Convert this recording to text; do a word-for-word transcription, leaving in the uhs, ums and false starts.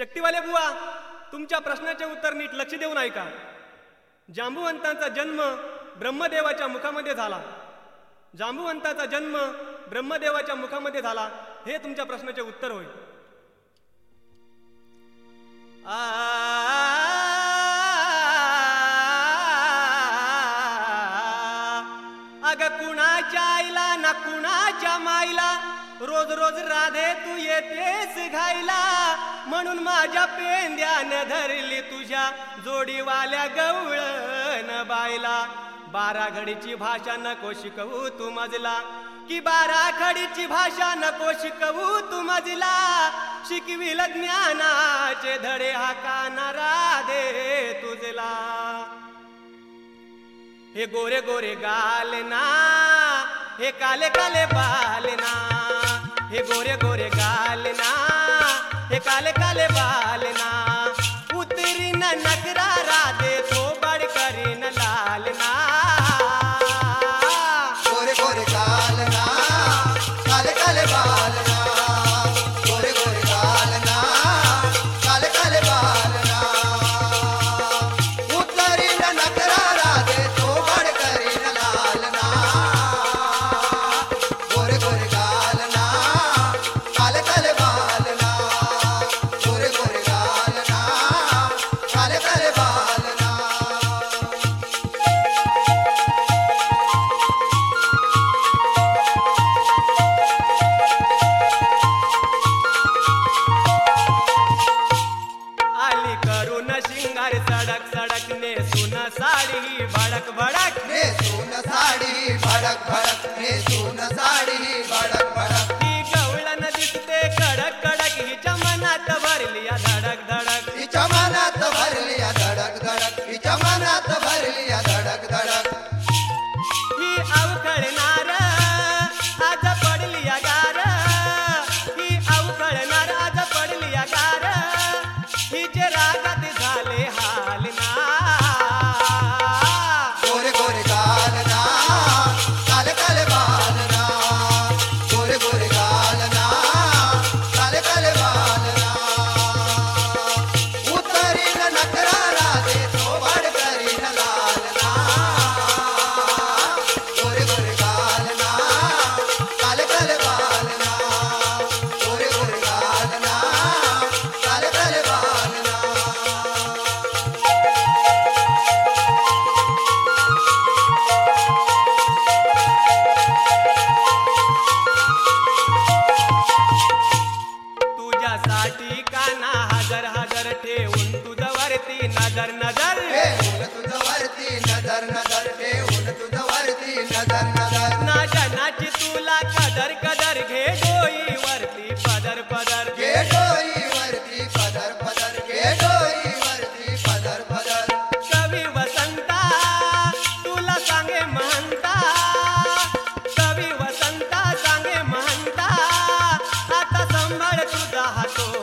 शक्तिवाले बुवा, तुमच्या प्रश्नाचे उत्तर नीट लक्ष देऊन ऐका. जांबुवंतांचा जन्म ब्रह्मदेवाच्या मुखामध्ये झाला. जांबुवंताचा जन्म ब्रह्मदेवाच्या मुखामध्ये झाला हे तुमच्या प्रश्नाचे उत्तर होय. आ अग कुणाच्या आईला ना कुणाच्या माईला रोज रोज राधे तू येतेस घायला, म्हणून माझ्या पेंद्यानं धरली तुझ्या जोडीवाल्या गवळण बायला. बारा घडीची भाषा नको शिकवू तू मजला, की बारा घडीची भाषा नको शिकवू तू मजला. शिकविल ज्ञानाचे धडे हा काना राधे तुझला. हे गोरे गोरे गालना, हे काले काले बालना. हे गोरे गोरे गालना, हे काले काले बालना. उतरी न नखरा राधे थोबड़ करी न लालना. गोरे गोरे गालना, काले काले बालना. गोरे गोरे गालना, काले काले बालना. उतरी न नखरा राधे थोबड़ करी न लालना. गोरे गोरे गालना, काले काले बालना. गोरे गोरे गालना, काले काले बालना. आली करून शिंगार सडक सडक ने सुन साडी भडक भडक. ने सोन साडी भडक भडक. ने सोन साडी भडक भडक. ती गवळण दिसते कडक कडक, हिच्या मनात भरली या धडक धडक. हिच्या मनात भरली या धडक धडक. हिच्या मनात भरली या धडक धडक. ही अवखळणार आज पडली या गार. ही अवखळणार आज पडली या गार. हिचे रागात झाले हालना. गोरे गोरे गालना, काले काले बालना. गोरे गोरे गालना, काले काले बालना. उतरी न नखरा राधे थोबड़ करी न लालना. गोरे गोरे गालना, काले काले बालना. गोरे गोरे गालना, काले काले बालना. तुझ्यासाठी काना हजर हजर ठेवून तुझ्यावरती नजर नजर. ठेवून तुझ्यावरती नजर नजर. ठेवून तुझ्यावरती नजर नजर. ना जनाची तुला कदर कदर घे डोईवरती पदर पदर. घे डोईवरती पदर पदर. घे डोईवरती पदर पदर. कवी वसंता तुला सांगे महंता. कवी वसंता सांगे महंता. आता संभाळ तुझा हातो